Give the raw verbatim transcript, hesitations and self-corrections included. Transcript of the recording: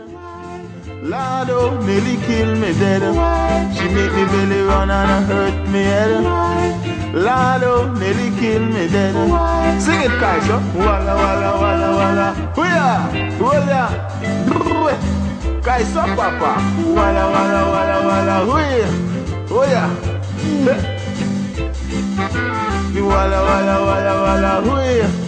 Lord, oh, nearly kill me dead. She make me belly run and hurt me head. Lord, oh, nearly kill me dead. Sing it, Kaisha. Walla, walla, walla, walla. Hooya, hooya. Kaisha, papa. Walla, walla, walla, walla. Hooya, hooya. Walla, walla, walla, walla. Hooya.